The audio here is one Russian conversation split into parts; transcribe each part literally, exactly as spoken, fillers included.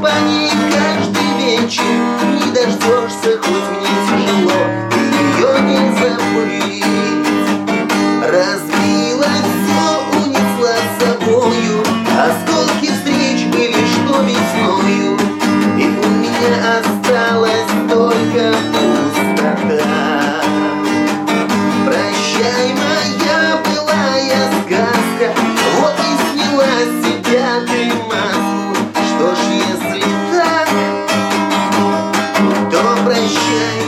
компании каждый вечер. Не дождешься, хоть мне тяжело, ты ее не забыть. Разбила все, унесла с собою, осколки встреч были, что весною, и у меня осталась только пустота. Прощай, моя былая сказка, вот и сняла с себя ты маску. Что ж, если так, то прощай.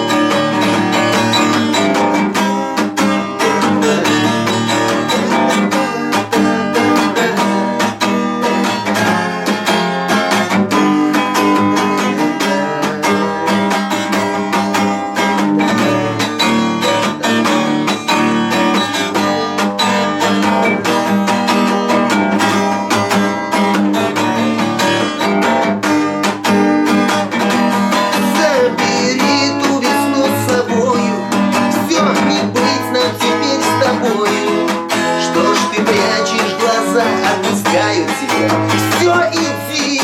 Что ж ты прячешь глаза, отпускаю тебя. Все, иди,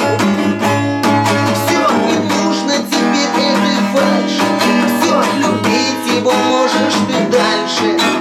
все, не нужно теперь этой фальши. Все, любить его можешь ты дальше.